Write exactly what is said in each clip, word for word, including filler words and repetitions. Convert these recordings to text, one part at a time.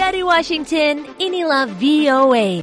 Dari Washington, inilah V O A.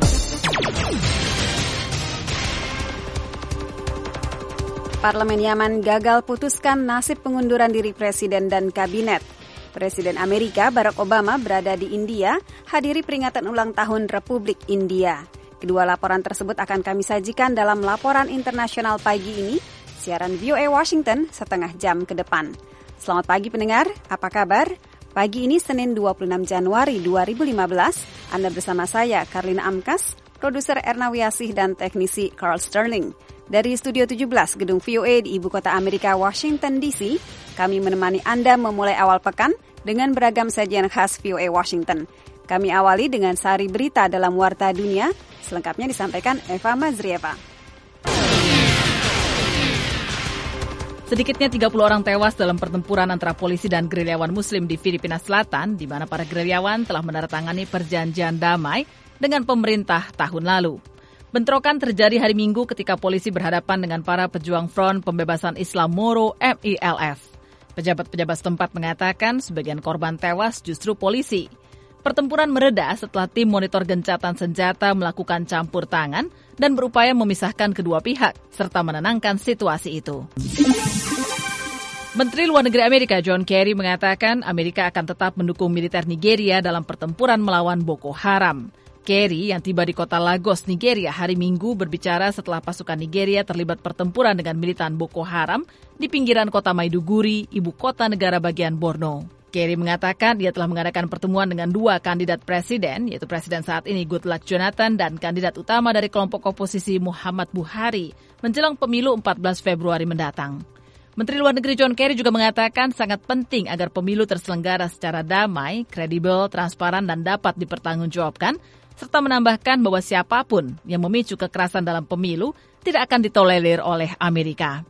Parlemen Yaman gagal putuskan nasib pengunduran diri Presiden dan Kabinet. Presiden Amerika Barack Obama berada di India, hadiri peringatan ulang tahun Republik India. Kedua laporan tersebut akan kami sajikan dalam laporan internasional pagi ini, siaran V O A Washington setengah jam ke depan. Selamat pagi pendengar, apa kabar? Pagi ini Senin dua puluh enam Januari dua ribu lima belas, Anda bersama saya Karlina Amkas, produser Erna Wiasih dan teknisi Carl Sterling. Dari Studio tujuh belas Gedung V O A di Ibu Kota Amerika, Washington D C, kami menemani Anda memulai awal pekan dengan beragam sajian khas V O A Washington. Kami awali dengan sari berita dalam Warta Dunia, selengkapnya disampaikan Eva Mazrieva. Sedikitnya tiga puluh orang tewas dalam pertempuran antara polisi dan gerilyawan Muslim di Filipina Selatan, di mana para gerilyawan telah menandatangani perjanjian damai dengan pemerintah tahun lalu. Bentrokan terjadi hari Minggu ketika polisi berhadapan dengan para pejuang Front Pembebasan Islam Moro M I L F. Pejabat-pejabat setempat mengatakan sebagian korban tewas justru polisi. Pertempuran mereda setelah tim monitor gencatan senjata melakukan campur tangan dan berupaya memisahkan kedua pihak serta menenangkan situasi itu. Menteri Luar Negeri Amerika John Kerry mengatakan Amerika akan tetap mendukung militer Nigeria dalam pertempuran melawan Boko Haram. Kerry yang tiba di kota Lagos, Nigeria hari Minggu berbicara setelah pasukan Nigeria terlibat pertempuran dengan militan Boko Haram di pinggiran kota Maiduguri, ibu kota negara bagian Borno. Kerry mengatakan dia telah mengadakan pertemuan dengan dua kandidat presiden, yaitu presiden saat ini Goodluck Jonathan dan kandidat utama dari kelompok oposisi Muhammad Buhari, menjelang pemilu empat belas Februari mendatang. Menteri Luar Negeri John Kerry juga mengatakan sangat penting agar pemilu terselenggara secara damai, kredibel, transparan, dan dapat dipertanggungjawabkan, serta menambahkan bahwa siapapun yang memicu kekerasan dalam pemilu tidak akan ditolerir oleh Amerika.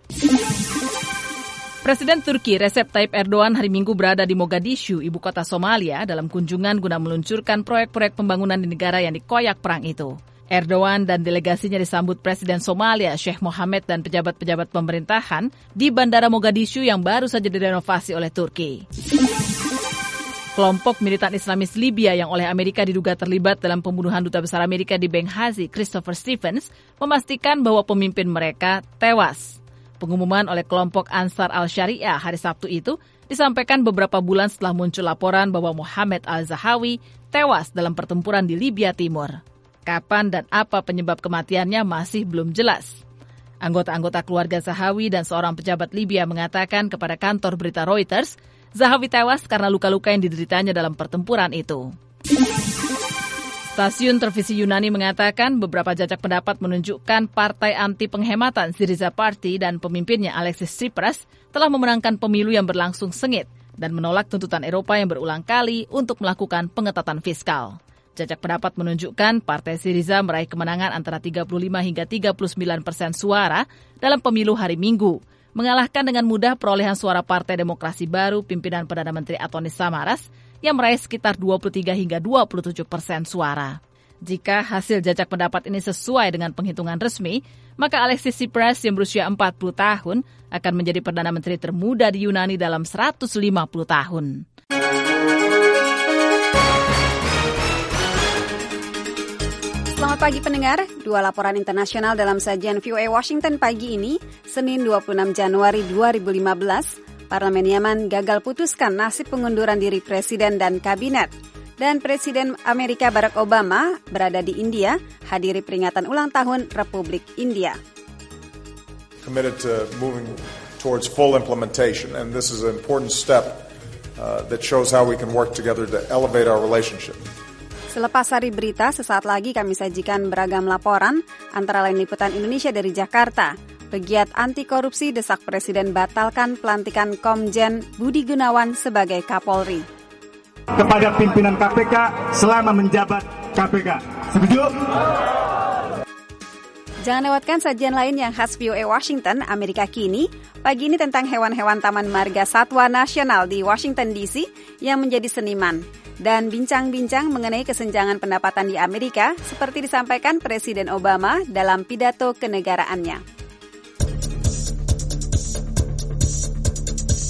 Presiden Turki Recep Tayyip Erdogan hari Minggu berada di Mogadishu, ibu kota Somalia, dalam kunjungan guna meluncurkan proyek-proyek pembangunan di negara yang dikoyak perang itu. Erdogan dan delegasinya disambut Presiden Somalia Sheikh Mohammed dan pejabat-pejabat pemerintahan di Bandara Mogadishu yang baru saja direnovasi oleh Turki. Kelompok militan Islamis Libya yang oleh Amerika diduga terlibat dalam pembunuhan Duta Besar Amerika di Benghazi, Christopher Stevens, memastikan bahwa pemimpin mereka tewas. Pengumuman oleh kelompok Ansar al-Syariah hari Sabtu itu disampaikan beberapa bulan setelah muncul laporan bahwa Muhammad al-Zahawi tewas dalam pertempuran di Libya Timur. Kapan dan apa penyebab kematiannya masih belum jelas. Anggota-anggota keluarga Zahawi dan seorang pejabat Libya mengatakan kepada kantor berita Reuters, Zahawi tewas karena luka-luka yang dideritanya dalam pertempuran itu. Stasiun televisi Yunani mengatakan beberapa jajak pendapat menunjukkan partai anti penghematan Syriza Party dan pemimpinnya Alexis Tsipras telah memenangkan pemilu yang berlangsung sengit dan menolak tuntutan Eropa yang berulang kali untuk melakukan pengetatan fiskal. Jajak pendapat menunjukkan partai Syriza meraih kemenangan antara tiga puluh lima hingga tiga puluh sembilan persen suara dalam pemilu hari Minggu, mengalahkan dengan mudah perolehan suara Partai Demokrasi Baru pimpinan Perdana Menteri Antonis Samaras yang meraih sekitar dua puluh tiga hingga dua puluh tujuh persen suara. Jika hasil jajak pendapat ini sesuai dengan penghitungan resmi, maka Alexis Tsipras yang berusia empat puluh tahun akan menjadi Perdana Menteri termuda di Yunani dalam seratus lima puluh tahun. Selamat pagi pendengar, dua laporan internasional dalam sajian V O A Washington pagi ini, Senin dua puluh enam Januari dua ribu lima belas, Parlemen Yaman gagal putuskan nasib pengunduran diri Presiden dan Kabinet. Dan Presiden Amerika Barack Obama berada di India, hadiri peringatan ulang tahun Republik India. Committed to moving towards full implementation, and this is an important step uh, that shows how we can work together to elevate our relationship. Selepas hari berita, sesaat lagi kami sajikan beragam laporan, antara lain liputan Indonesia dari Jakarta. Pegiat anti korupsi desak Presiden batalkan pelantikan Komjen Budi Gunawan sebagai Kapolri. Kepada pimpinan K P K selama menjabat K P K. Setuju? Jangan lewatkan sajian lain yang khas V O A Washington, Amerika Kini. Pagi ini tentang hewan-hewan Taman Marga Satwa Nasional di Washington D C yang menjadi seniman. Dan bincang-bincang mengenai kesenjangan pendapatan di Amerika seperti disampaikan Presiden Obama dalam pidato kenegaraannya.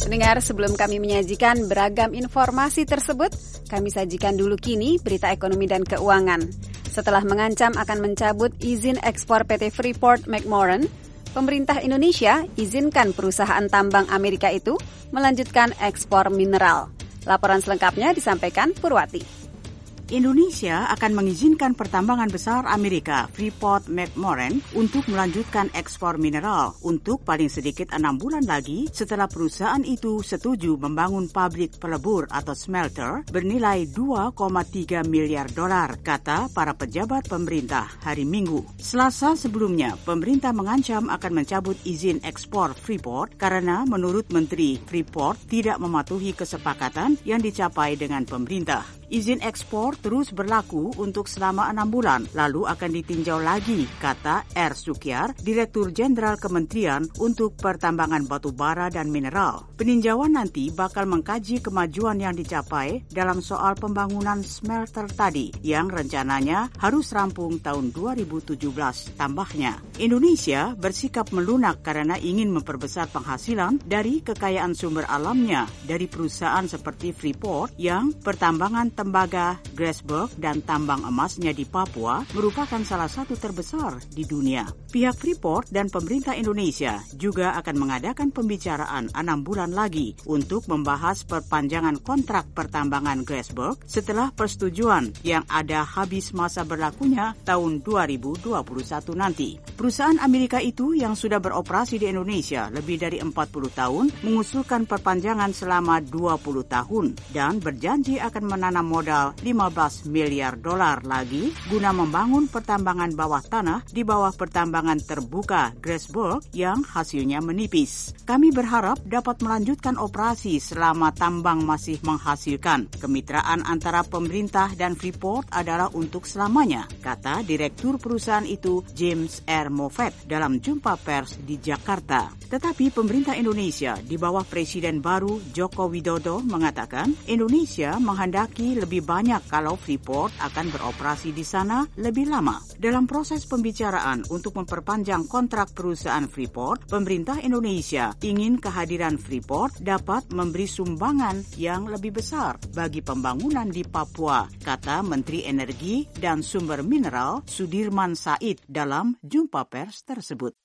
Pendengar, sebelum kami menyajikan beragam informasi tersebut, kami sajikan dulu kini berita ekonomi dan keuangan. Setelah mengancam akan mencabut izin ekspor P T Freeport McMoran, pemerintah Indonesia izinkan perusahaan tambang Amerika itu melanjutkan ekspor mineral. Laporan selengkapnya disampaikan Purwati. Indonesia akan mengizinkan pertambangan besar Amerika, Freeport McMoran, untuk melanjutkan ekspor mineral untuk paling sedikit enam bulan lagi setelah perusahaan itu setuju membangun pabrik pelebur atau smelter bernilai dua koma tiga miliar dolar, kata para pejabat pemerintah hari Minggu. Selasa sebelumnya, pemerintah mengancam akan mencabut izin ekspor Freeport karena menurut Menteri Freeport tidak mematuhi kesepakatan yang dicapai dengan pemerintah. Izin ekspor terus berlaku untuk selama enam bulan, lalu akan ditinjau lagi, kata R. Sukyar, Direktur Jenderal Kementerian untuk Pertambangan Batu Bara dan Mineral. Peninjauan nanti bakal mengkaji kemajuan yang dicapai dalam soal pembangunan smelter tadi, yang rencananya harus rampung tahun dua ribu tujuh belas. Tambahnya, Indonesia bersikap melunak karena ingin memperbesar penghasilan dari kekayaan sumber alamnya dari perusahaan seperti Freeport yang pertambangan tembaga, Grasberg, dan tambang emasnya di Papua merupakan salah satu terbesar di dunia. Pihak Freeport dan pemerintah Indonesia juga akan mengadakan pembicaraan enam bulan lagi untuk membahas perpanjangan kontrak pertambangan Grasberg setelah persetujuan yang ada habis masa berlakunya tahun dua ribu dua puluh satu nanti. Perusahaan Amerika itu yang sudah beroperasi di Indonesia lebih dari empat puluh tahun mengusulkan perpanjangan selama dua puluh tahun dan berjanji akan menanam modal lima belas miliar dolar lagi guna membangun pertambangan bawah tanah di bawah pertambangan terbuka Grasberg yang hasilnya menipis. Kami berharap dapat melanjutkan operasi selama tambang masih menghasilkan. Kemitraan antara pemerintah dan Freeport adalah untuk selamanya, kata Direktur perusahaan itu James R. Moffett dalam jumpa pers di Jakarta. Tetapi pemerintah Indonesia di bawah Presiden baru Joko Widodo mengatakan Indonesia menghendaki lebih banyak kalau Freeport akan beroperasi di sana lebih lama. Dalam proses pembicaraan untuk memperpanjang kontrak perusahaan Freeport, pemerintah Indonesia ingin kehadiran Freeport dapat memberi sumbangan yang lebih besar bagi pembangunan di Papua, kata Menteri Energi dan Sumber Mineral Sudirman Said dalam jumpa pers tersebut.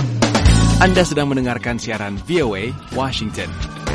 Anda sedang mendengarkan siaran V O A Washington.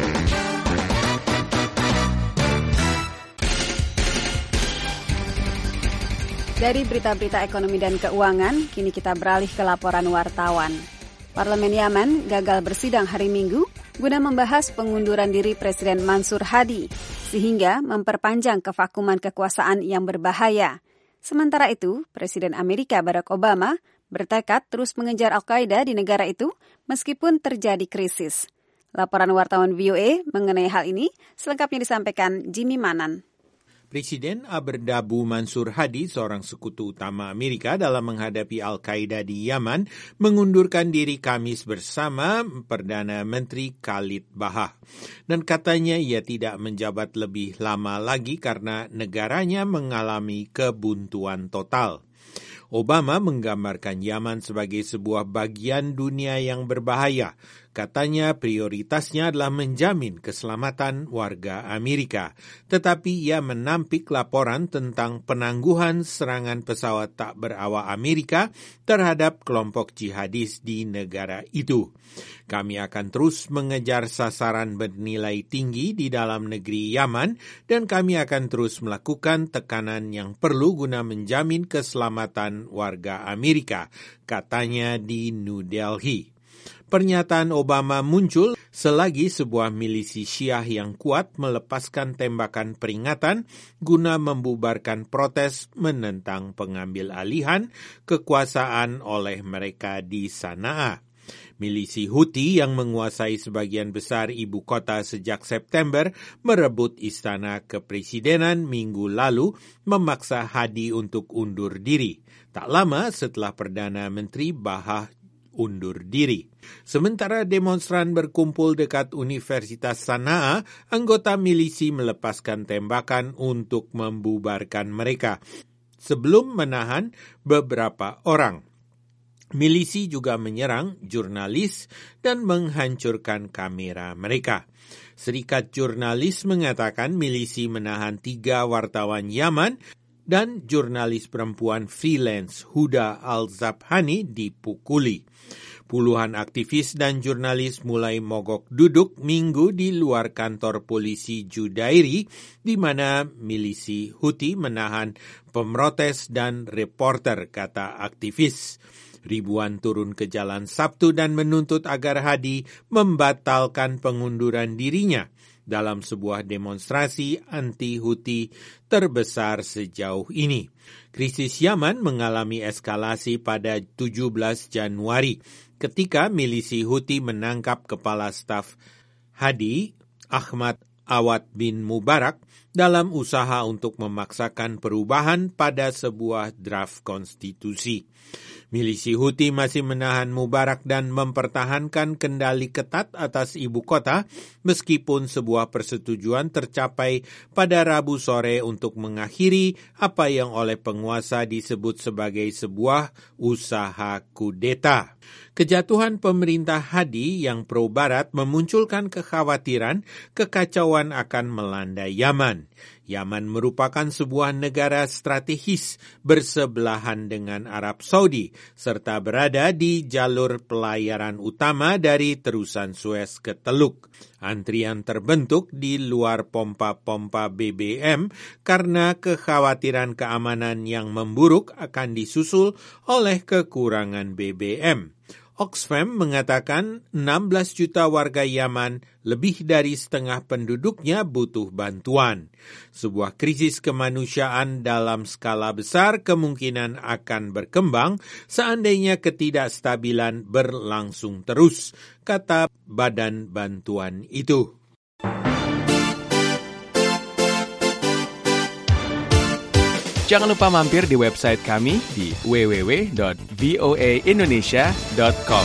Dari berita-berita ekonomi dan keuangan, kini kita beralih ke laporan wartawan. Parlemen Yaman gagal bersidang hari Minggu guna membahas pengunduran diri Presiden Mansur Hadi, sehingga memperpanjang kevakuman kekuasaan yang berbahaya. Sementara itu, Presiden Amerika Barack Obama bertekad terus mengejar Al-Qaeda di negara itu meskipun terjadi krisis. Laporan wartawan V O A mengenai hal ini selengkapnya disampaikan Jimmy Manan. Presiden Aberdabu Mansur Hadi, seorang sekutu utama Amerika dalam menghadapi Al-Qaeda di Yaman, mengundurkan diri Kamis bersama Perdana Menteri Khalid Bahah. Dan katanya ia tidak menjabat lebih lama lagi karena negaranya mengalami kebuntuan total. Obama menggambarkan Yaman sebagai sebuah bagian dunia yang berbahaya. Katanya prioritasnya adalah menjamin keselamatan warga Amerika. Tetapi ia menampik laporan tentang penangguhan serangan pesawat tak berawak Amerika terhadap kelompok jihadis di negara itu. Kami akan terus mengejar sasaran bernilai tinggi di dalam negeri Yaman dan kami akan terus melakukan tekanan yang perlu guna menjamin keselamatan warga Amerika, katanya di New Delhi. Pernyataan Obama muncul selagi sebuah milisi Syiah yang kuat melepaskan tembakan peringatan guna membubarkan protes menentang pengambil alihan kekuasaan oleh mereka di Sanaa. Milisi Houthi yang menguasai sebagian besar ibu kota sejak September merebut istana kepresidenan minggu lalu, memaksa Hadi untuk undur diri. Tak lama setelah Perdana Menteri Bahah undur diri. Sementara demonstran berkumpul dekat Universitas Sanaa, anggota milisi melepaskan tembakan untuk membubarkan mereka sebelum menahan beberapa orang. Milisi juga menyerang jurnalis dan menghancurkan kamera mereka. Serikat Jurnalis mengatakan milisi menahan tiga wartawan Yaman dan jurnalis perempuan freelance Huda Al-Zabhani dipukuli. Puluhan aktivis dan jurnalis mulai mogok duduk Minggu di luar kantor polisi Judairi, di mana milisi Houthi menahan pemrotes dan reporter, kata aktivis. Ribuan turun ke jalan Sabtu dan menuntut agar Hadi membatalkan pengunduran dirinya dalam sebuah demonstrasi anti-Houthi terbesar sejauh ini. Krisis Yaman mengalami eskalasi pada tujuh belas Januari ketika milisi Houthi menangkap kepala staf Hadi, Ahmad Awad bin Mubarak, dalam usaha untuk memaksakan perubahan pada sebuah draft konstitusi. Milisi Houthi masih menahan Mubarak dan mempertahankan kendali ketat atas ibu kota, meskipun sebuah persetujuan tercapai pada Rabu sore untuk mengakhiri apa yang oleh penguasa disebut sebagai sebuah usaha kudeta. Kejatuhan pemerintah Hadi yang pro-barat memunculkan kekhawatiran kekacauan akan melanda Yaman. Yaman merupakan sebuah negara strategis bersebelahan dengan Arab Saudi, serta berada di jalur pelayaran utama dari terusan Suez ke Teluk. Antrian terbentuk di luar pompa-pompa B B M karena kekhawatiran keamanan yang memburuk akan disusul oleh kekurangan B B M. Oxfam mengatakan enam belas juta warga Yaman, lebih dari setengah penduduknya, butuh bantuan. Sebuah krisis kemanusiaan dalam skala besar kemungkinan akan berkembang seandainya ketidakstabilan berlangsung terus, kata badan bantuan itu. Jangan lupa mampir di website kami di w w w dot v o a indonesia dot com.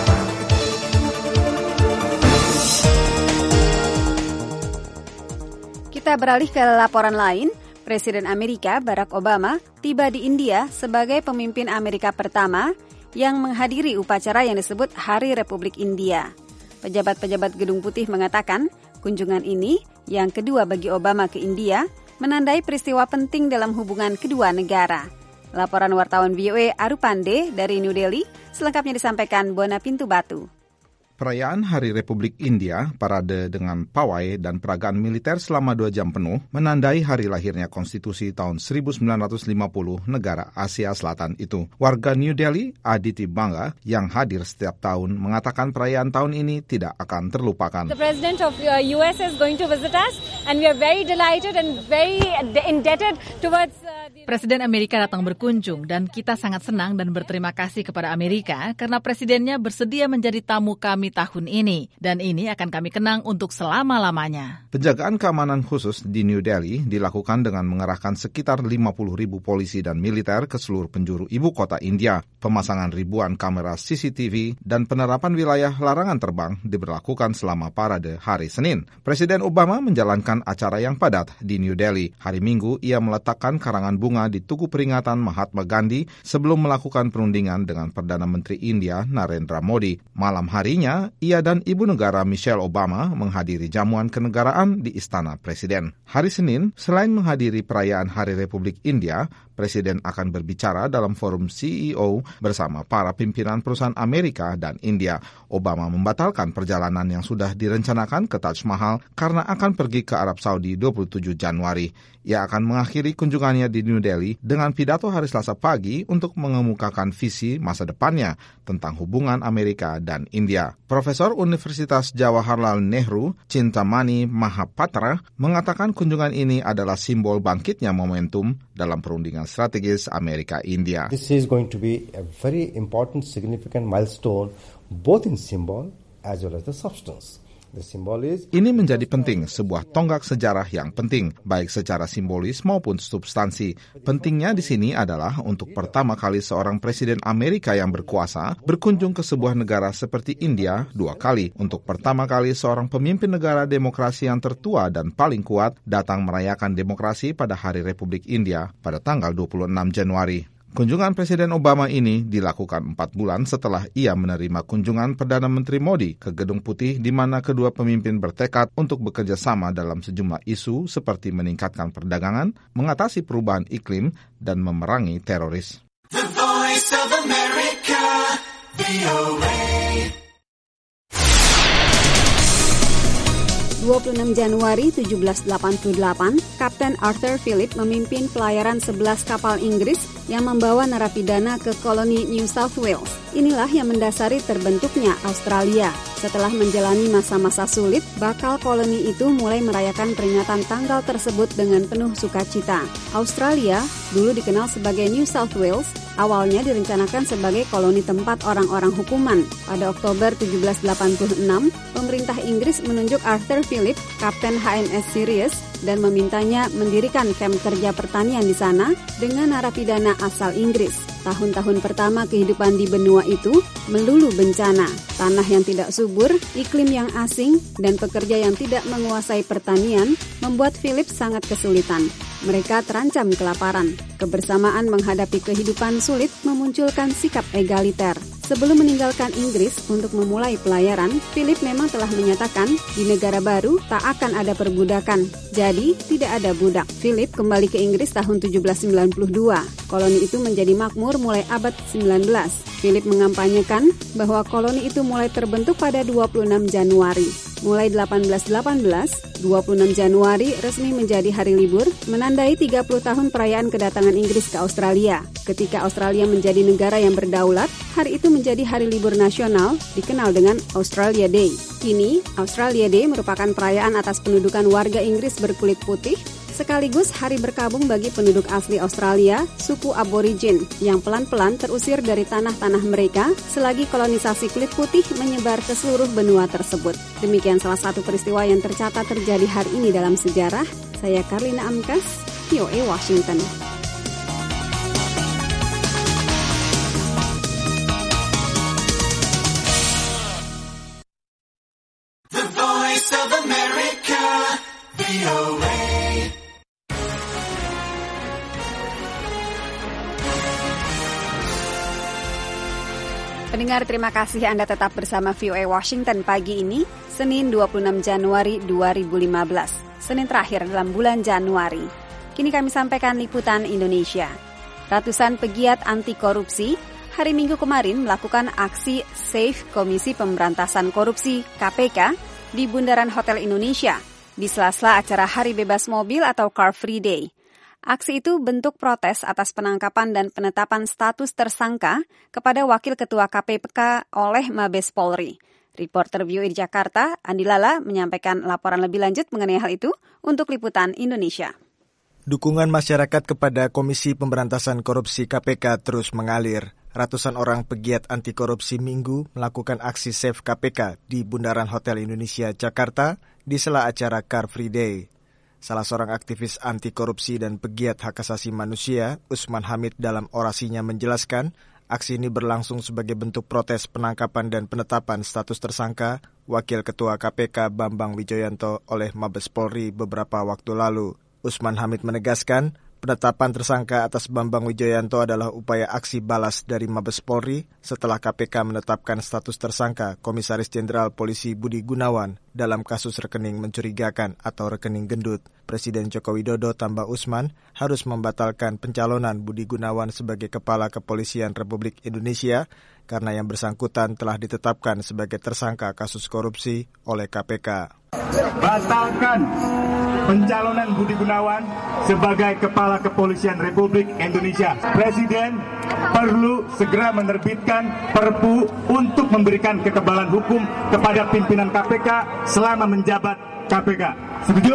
Kita beralih ke laporan lain. Presiden Amerika Barack Obama tiba di India sebagai pemimpin Amerika pertama yang menghadiri upacara yang disebut Hari Republik India. Pejabat-pejabat Gedung Putih mengatakan kunjungan ini yang kedua bagi Obama ke India menandai peristiwa penting dalam hubungan kedua negara. Laporan wartawan V O A Arupande dari New Delhi, selengkapnya disampaikan Buana Pintu Batu. Perayaan Hari Republik India, parade dengan pawai dan peragaan militer selama dua jam penuh, menandai hari lahirnya konstitusi tahun seribu sembilan ratus lima puluh negara Asia Selatan itu. Warga New Delhi, Aditi Bangga, yang hadir setiap tahun, mengatakan perayaan tahun ini tidak akan terlupakan. The President of uh, U S is going to visit us, and we are very delighted and very indebted towards... Uh, the... Presiden Amerika datang berkunjung, dan kita sangat senang dan berterima kasih kepada Amerika karena presidennya bersedia menjadi tamu kami tahun ini, dan ini akan kami kenang untuk selama-lamanya. Penjagaan keamanan khusus di New Delhi dilakukan dengan mengerahkan sekitar lima puluh ribu polisi dan militer ke seluruh penjuru ibu kota India. Pemasangan ribuan kamera C C T V dan penerapan wilayah larangan terbang diberlakukan selama parade hari Senin. Presiden Obama menjalankan acara yang padat di New Delhi. Hari Minggu, ia meletakkan karangan bunga di Tugu Peringatan Mahatma Gandhi sebelum melakukan perundingan dengan Perdana Menteri India Narendra Modi. Malam harinya, ia dan Ibu Negara Michelle Obama menghadiri jamuan kenegaraan di Istana Presiden. Hari Senin, selain menghadiri perayaan Hari Republik India, Presiden akan berbicara dalam forum C E O bersama para pimpinan perusahaan Amerika dan India. Obama membatalkan perjalanan yang sudah direncanakan ke Taj Mahal karena akan pergi ke Arab Saudi dua puluh tujuh Januari. Ia akan mengakhiri kunjungannya di New Delhi dengan pidato hari Selasa pagi untuk mengemukakan visi masa depannya tentang hubungan Amerika dan India. Profesor Universitas Jawaharlal Nehru, Chintamani Mahapatra, mengatakan kunjungan ini adalah simbol bangkitnya momentum dalam perundingan strategis Amerika-India. This is going to be a very important, significant milestone, both in symbol as well as the substance. Ini menjadi penting, sebuah tonggak sejarah yang penting, baik secara simbolis maupun substansi. Pentingnya di sini adalah untuk pertama kali seorang presiden Amerika yang berkuasa berkunjung ke sebuah negara seperti India dua kali. Untuk pertama kali seorang pemimpin negara demokrasi yang tertua dan paling kuat datang merayakan demokrasi pada Hari Republik India pada tanggal dua puluh enam Januari. Kunjungan Presiden Obama ini dilakukan empat bulan setelah ia menerima kunjungan Perdana Menteri Modi ke Gedung Putih di mana kedua pemimpin bertekad untuk bekerja sama dalam sejumlah isu seperti meningkatkan perdagangan, mengatasi perubahan iklim, dan memerangi teroris. The Voice of America, V O A. dua puluh enam Januari tujuh belas delapan puluh delapan, Kapten Arthur Phillip memimpin pelayaran sebelas kapal Inggris yang membawa narapidana ke koloni New South Wales. Inilah yang mendasari terbentuknya Australia. Setelah menjalani masa-masa sulit, bakal koloni itu mulai merayakan peringatan tanggal tersebut dengan penuh sukacita. Australia, dulu dikenal sebagai New South Wales, awalnya direncanakan sebagai koloni tempat orang-orang hukuman. Pada Oktober tujuh belas delapan puluh enam, pemerintah Inggris menunjuk Arthur Phillip, Kapten H M S Sirius, dan memintanya mendirikan kamp kerja pertanian di sana dengan narapidana asal Inggris. Tahun-tahun pertama kehidupan di benua itu melulu bencana, tanah yang tidak subur, iklim yang asing, dan pekerja yang tidak menguasai pertanian membuat Phillip sangat kesulitan. Mereka terancam kelaparan. Kebersamaan menghadapi kehidupan sulit memunculkan sikap egaliter. Sebelum meninggalkan Inggris untuk memulai pelayaran, Phillip memang telah menyatakan di negara baru tak akan ada perbudakan. Jadi, tidak ada budak. Phillip kembali ke Inggris tahun tujuh belas sembilan puluh dua. Koloni itu menjadi makmur mulai abad sembilan belas. Phillip mengampanyekan bahwa koloni itu mulai terbentuk pada dua puluh enam Januari. Mulai delapan belas delapan belas, dua puluh enam Januari resmi menjadi hari libur, menandai tiga puluh tahun perayaan kedatangan Inggris ke Australia. Ketika Australia menjadi negara yang berdaulat, hari itu menjadi hari libur nasional, dikenal dengan Australia Day. Kini, Australia Day merupakan perayaan atas pendudukan warga Inggris berkulit putih, sekaligus hari berkabung bagi penduduk asli Australia, suku aborigin, yang pelan-pelan terusir dari tanah-tanah mereka selagi kolonisasi kulit putih menyebar ke seluruh benua tersebut. Demikian salah satu peristiwa yang tercatat terjadi hari ini dalam sejarah. Saya Karlina Amkas, V O A Washington. The Voice of America, V O A. Pendengar, terima kasih Anda tetap bersama V O A Washington pagi ini, Senin dua puluh enam Januari dua ribu lima belas, Senin terakhir dalam bulan Januari. Kini kami sampaikan liputan Indonesia. Ratusan pegiat anti korupsi hari Minggu kemarin melakukan aksi Save Komisi Pemberantasan Korupsi K P K di Bundaran Hotel Indonesia di sela-sela acara Hari Bebas Mobil atau Car Free Day. Aksi itu bentuk protes atas penangkapan dan penetapan status tersangka kepada Wakil Ketua K P K oleh Mabes Polri. Reporter V O A di Jakarta, Andi Lala, menyampaikan laporan lebih lanjut mengenai hal itu untuk Liputan Indonesia. Dukungan masyarakat kepada Komisi Pemberantasan Korupsi K P K terus mengalir. Ratusan orang pegiat anti korupsi Minggu melakukan aksi Save K P K di Bundaran Hotel Indonesia, Jakarta, di sela acara Car Free Day. Salah seorang aktivis anti korupsi dan pegiat hak asasi manusia, Usman Hamid, dalam orasinya menjelaskan, aksi ini berlangsung sebagai bentuk protes penangkapan dan penetapan status tersangka Wakil Ketua K P K Bambang Wijoyanto oleh Mabes Polri beberapa waktu lalu. Usman Hamid menegaskan, penetapan tersangka atas Bambang Wijoyanto adalah upaya aksi balas dari Mabes Polri setelah K P K menetapkan status tersangka Komisaris Jenderal Polisi Budi Gunawan dalam kasus rekening mencurigakan atau rekening gendut. Presiden Joko Widodo, tambah Usman, harus membatalkan pencalonan Budi Gunawan sebagai Kepala Kepolisian Republik Indonesia karena yang bersangkutan telah ditetapkan sebagai tersangka kasus korupsi oleh K P K. Batalkan pencalonan Budi Gunawan sebagai Kepala Kepolisian Republik Indonesia. Presiden perlu segera menerbitkan Perpu untuk memberikan kekebalan hukum kepada pimpinan K P K selama menjabat K P K. Setuju?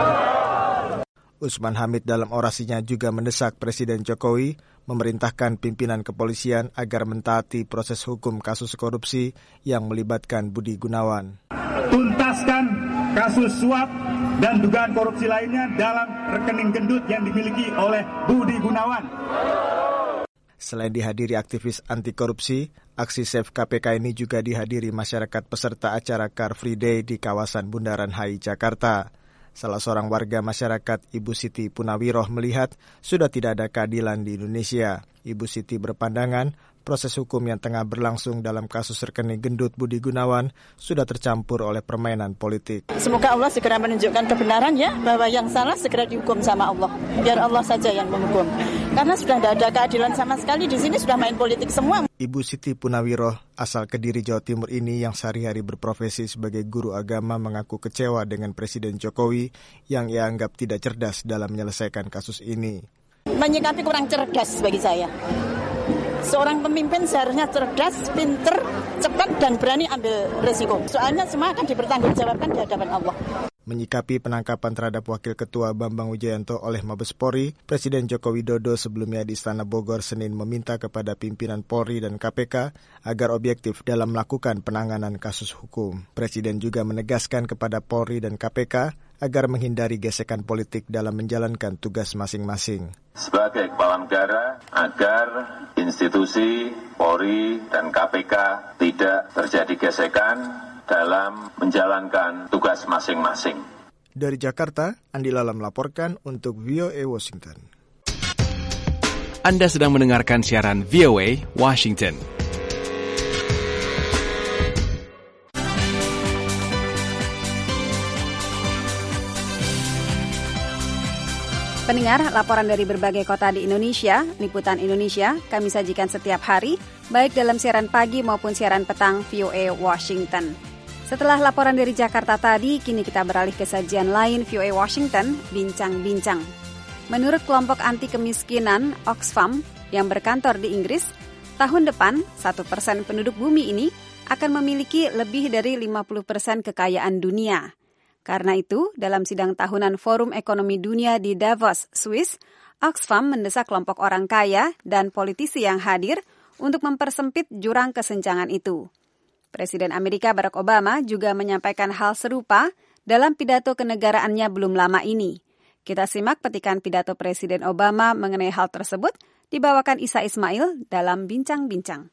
Usman Hamid dalam orasinya juga mendesak Presiden Jokowi memerintahkan pimpinan kepolisian agar mentaati proses hukum kasus korupsi yang melibatkan Budi Gunawan. Tuntaskan kasus suap dan dugaan korupsi lainnya dalam rekening gendut yang dimiliki oleh Budi Gunawan. Selain dihadiri aktivis anti korupsi, aksi Save K P K ini juga dihadiri masyarakat peserta acara Car Free Day di kawasan Bundaran H I Jakarta. Salah seorang warga masyarakat, Ibu Siti Punawiroh, melihat sudah tidak ada keadilan di Indonesia. Ibu Siti berpandangan proses hukum yang tengah berlangsung dalam kasus rekening gendut Budi Gunawan sudah tercampur oleh permainan politik. Semoga Allah segera menunjukkan kebenaran ya, bahwa yang salah segera dihukum sama Allah. Biar Allah saja yang menghukum. Karena sudah tidak ada keadilan sama sekali, di sini sudah main politik semua. Ibu Siti Punawiroh asal Kediri, Jawa Timur ini yang sehari-hari berprofesi sebagai guru agama mengaku kecewa dengan Presiden Jokowi yang ia anggap tidak cerdas dalam menyelesaikan kasus ini. Menyikapi kurang cerdas bagi saya. Seorang pemimpin seharusnya cerdas, pinter, cepat, dan berani ambil resiko. Soalnya semua akan dipertanggungjawabkan di hadapan Allah. Menyikapi penangkapan terhadap Wakil Ketua Bambang Wijayanto oleh Mabes Polri, Presiden Joko Widodo sebelumnya di Istana Bogor Senin meminta kepada pimpinan Polri dan K P K agar objektif dalam melakukan penanganan kasus hukum. Presiden juga menegaskan kepada Polri dan K P K agar menghindari gesekan politik dalam menjalankan tugas masing-masing. Sebagai kepala negara, agar institusi Polri dan K P K tidak terjadi gesekan dalam menjalankan tugas masing-masing. Dari Jakarta, Andi Lala melaporkan untuk V O A Washington. Anda sedang mendengarkan siaran V O A Washington. Pendengar, laporan dari berbagai kota di Indonesia, Liputan Indonesia, kami sajikan setiap hari, baik dalam siaran pagi maupun siaran petang V O A Washington. Setelah laporan dari Jakarta tadi, kini kita beralih ke sajian lain V O A Washington, Bincang-Bincang. Menurut kelompok anti kemiskinan Oxfam yang berkantor di Inggris, tahun depan satu persen penduduk bumi ini akan memiliki lebih dari lima puluh persen kekayaan dunia. Karena itu, dalam sidang tahunan Forum Ekonomi Dunia di Davos, Swiss, Oxfam mendesak kelompok orang kaya dan politisi yang hadir untuk mempersempit jurang kesenjangan itu. Presiden Amerika Barack Obama juga menyampaikan hal serupa dalam pidato kenegaraannya belum lama ini. Kita simak petikan pidato Presiden Obama mengenai hal tersebut dibawakan Isa Ismail dalam Bincang-Bincang.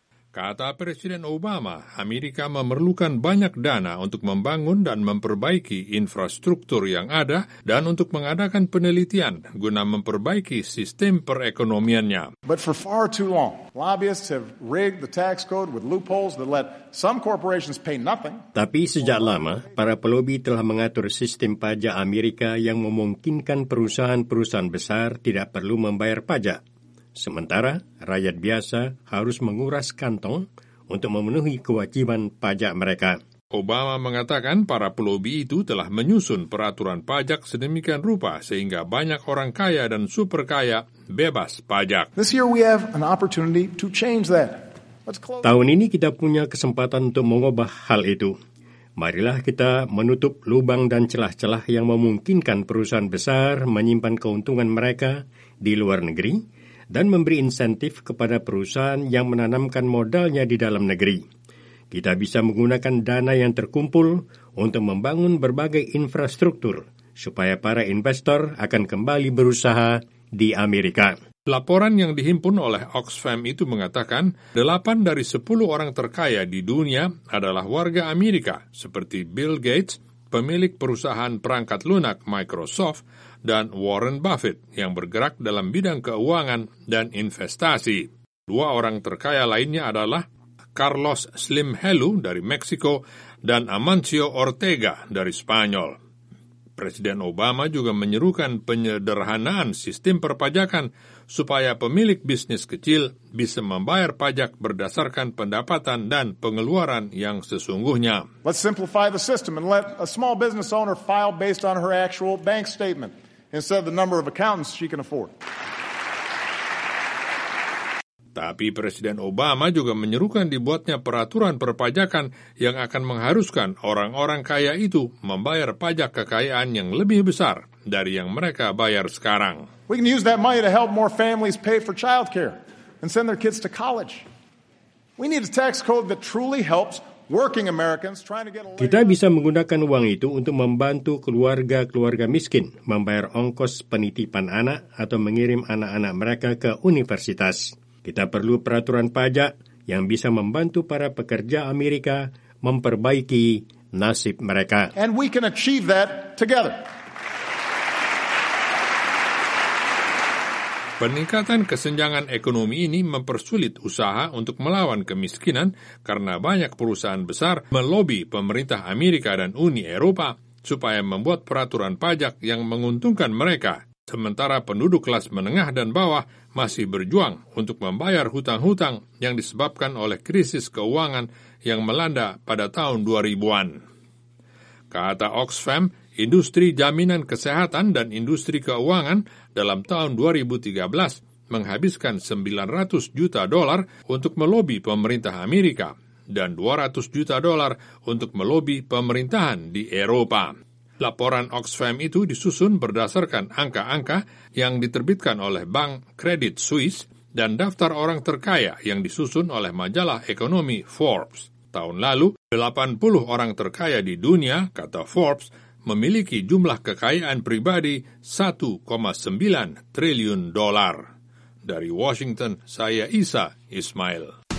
Kata Presiden Obama, Amerika memerlukan banyak dana untuk membangun dan memperbaiki infrastruktur yang ada dan untuk mengadakan penelitian guna memperbaiki sistem perekonomiannya. But for far too long, lobbyists have rigged the tax code with loopholes that let some corporations pay nothing. Tapi sejak lama, para pelobi telah mengatur sistem pajak Amerika yang memungkinkan perusahaan-perusahaan besar tidak perlu membayar pajak. Sementara, rakyat biasa harus menguras kantong untuk memenuhi kewajiban pajak mereka. Obama mengatakan para pelobi itu telah menyusun peraturan pajak sedemikian rupa sehingga banyak orang kaya dan super kaya bebas pajak. This year we have an opportunity to change that. Let's close. Tahun ini kita punya kesempatan untuk mengubah hal itu. Marilah kita menutup lubang dan celah-celah yang memungkinkan perusahaan besar menyimpan keuntungan mereka di luar negeri dan memberi insentif kepada perusahaan yang menanamkan modalnya di dalam negeri. Kita bisa menggunakan dana yang terkumpul untuk membangun berbagai infrastruktur supaya para investor akan kembali berusaha di Amerika. Laporan yang dihimpun oleh Oxfam itu mengatakan delapan dari sepuluh orang terkaya di dunia adalah warga Amerika, seperti Bill Gates, pemilik perusahaan perangkat lunak Microsoft, dan Warren Buffett yang bergerak dalam bidang keuangan dan investasi. Dua orang terkaya lainnya adalah Carlos Slim Helú dari Meksiko dan Amancio Ortega dari Spanyol. Presiden Obama juga menyerukan penyederhanaan sistem perpajakan supaya pemilik bisnis kecil bisa membayar pajak berdasarkan pendapatan dan pengeluaran yang sesungguhnya. Let's simplify the system and let a small business owner file based on her actual bank statement instead of the number of accountants she can afford. Tapi Presiden Obama juga menyerukan dibuatnya peraturan perpajakan yang akan mengharuskan orang-orang kaya itu membayar pajak kekayaan yang lebih besar dari yang mereka bayar sekarang. We can use that money to help more families pay for childcare and send their kids to college. We need a tax code that truly helps working Americans trying to get a Kita bisa menggunakan uang itu untuk membantu keluarga-keluarga miskin membayar ongkos penitipan anak atau mengirim anak-anak mereka ke universitas. Kita perlu peraturan pajak yang bisa membantu para pekerja Amerika memperbaiki nasib mereka. And we can achieve that together. Peningkatan kesenjangan ekonomi ini mempersulit usaha untuk melawan kemiskinan karena banyak perusahaan besar melobi pemerintah Amerika dan Uni Eropa supaya membuat peraturan pajak yang menguntungkan mereka, sementara penduduk kelas menengah dan bawah masih berjuang untuk membayar hutang-hutang yang disebabkan oleh krisis keuangan yang melanda pada tahun dua ribuan. Kata Oxfam, industri jaminan kesehatan dan industri keuangan dalam tahun dua ribu tiga belas menghabiskan sembilan ratus juta dolar untuk melobi pemerintah Amerika dan dua ratus juta dolar untuk melobi pemerintahan di Eropa. Laporan Oxfam itu disusun berdasarkan angka-angka yang diterbitkan oleh Bank Credit Suisse dan daftar orang terkaya yang disusun oleh majalah ekonomi Forbes. Tahun lalu, delapan puluh orang terkaya di dunia, kata Forbes, memiliki jumlah kekayaan pribadi satu koma sembilan triliun dolar. Dari Washington, saya Isa Ismail.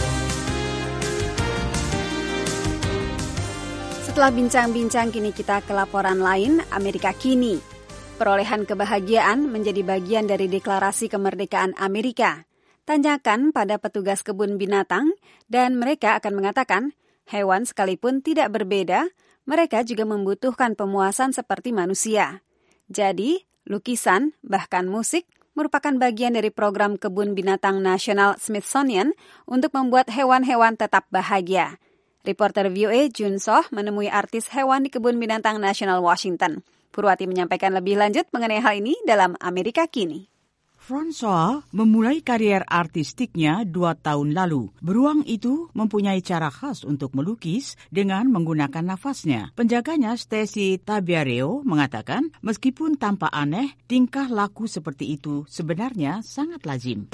Setelah bincang-bincang, kini kita ke laporan lain, Amerika Kini. Perolehan kebahagiaan menjadi bagian dari deklarasi kemerdekaan Amerika. Tanyakan pada petugas kebun binatang, dan mereka akan mengatakan, hewan sekalipun tidak berbeda, mereka juga membutuhkan pemuasan seperti manusia. Jadi, lukisan, bahkan musik, merupakan bagian dari program kebun binatang nasional Smithsonian untuk membuat hewan-hewan tetap bahagia. Reporter V O A Jun Soh menemui artis hewan di Kebun Binatang Nasional Washington. Purwati menyampaikan lebih lanjut mengenai hal ini dalam Amerika Kini. Francois memulai karier artistiknya dua tahun lalu. Beruang itu mempunyai cara khas untuk melukis dengan menggunakan nafasnya. Penjaganya Stacy Tabiareo mengatakan, meskipun tampak aneh, tingkah laku seperti itu sebenarnya sangat lazim.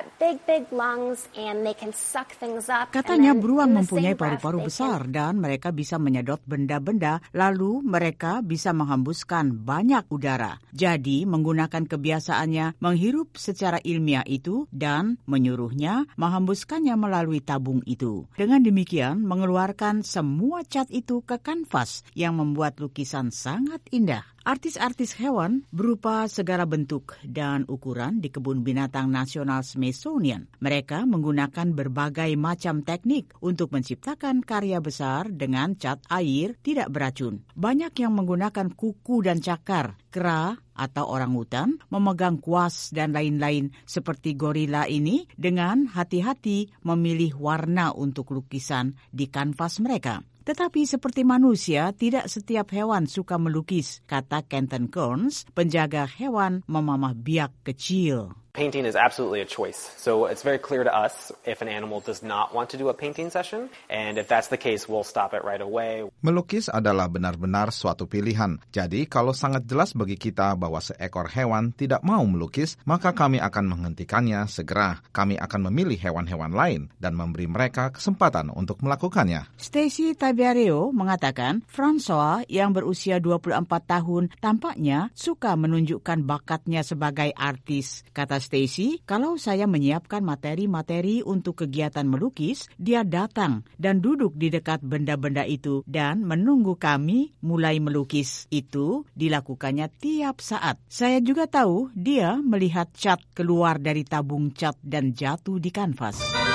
Katanya beruang mempunyai paru-paru besar dan mereka bisa menyedot benda-benda, lalu mereka bisa menghembuskan banyak udara. Jadi menggunakan kebiasaannya menghirup secara ilmiah itu dan menyuruhnya menghembuskannya melalui tabung itu. Dengan demikian, mengeluarkan semua cat itu ke kanvas yang membuat lukisan sangat indah. Artis-artis hewan berupa segala bentuk dan ukuran di Kebun Binatang Nasional Smithsonian. Mereka menggunakan berbagai macam teknik untuk menciptakan karya besar dengan cat air tidak beracun. Banyak yang menggunakan kuku dan cakar, kera atau orangutan, memegang kuas dan lain-lain seperti gorila ini dengan hati-hati memilih warna untuk lukisan di kanvas mereka. Tetapi seperti manusia, tidak setiap hewan suka melukis, kata Kenton Kearns, penjaga hewan memamah biak kecil. Painting is absolutely a choice. So it's very clear to us if an animal does not want to do a painting session, and if that's the case, we'll stop it right away. Melukis adalah benar-benar suatu pilihan. Jadi kalau sangat jelas bagi kita bahwa seekor hewan tidak mau melukis, maka kami akan menghentikannya segera. Kami akan memilih hewan-hewan lain dan memberi mereka kesempatan untuk melakukannya. Stacy Tabiareo mengatakan, Francois yang berusia dua puluh empat tahun tampaknya suka menunjukkan bakatnya sebagai artis. Kata Stacy, kalau saya menyiapkan materi-materi untuk kegiatan melukis, dia datang dan duduk di dekat benda-benda itu dan menunggu kami mulai melukis. Itu dilakukannya tiap saat. Saya juga tahu dia melihat cat keluar dari tabung cat dan jatuh di kanvas.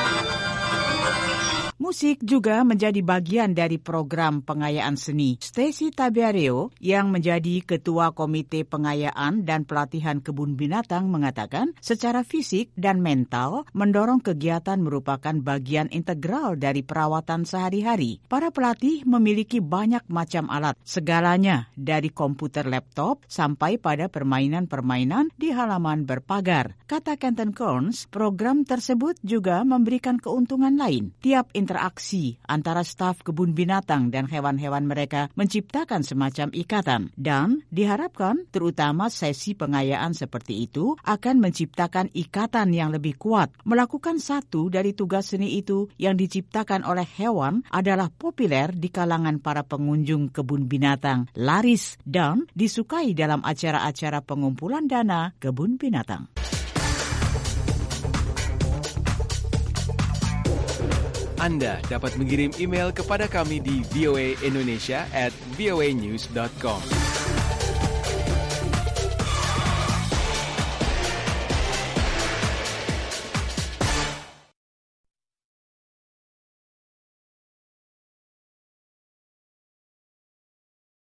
Musik juga menjadi bagian dari program pengayaan seni. Stacy Tabiareo yang menjadi ketua komite pengayaan dan pelatihan kebun binatang mengatakan secara fisik dan mental mendorong kegiatan merupakan bagian integral dari perawatan sehari-hari. Para pelatih memiliki banyak macam alat, segalanya dari komputer laptop sampai pada permainan-permainan di halaman berpagar. Kata Kenton Kearns, program tersebut juga memberikan keuntungan lain. Tiap interaksi antara staf kebun binatang dan hewan-hewan mereka menciptakan semacam ikatan. Dan diharapkan terutama sesi pengayaan seperti itu akan menciptakan ikatan yang lebih kuat. Melakukan satu dari tugas seni itu yang diciptakan oleh hewan adalah populer di kalangan para pengunjung kebun binatang, laris dan disukai dalam acara-acara pengumpulan dana kebun binatang. Anda dapat mengirim email kepada kami di voa indonesia at voanews dot com.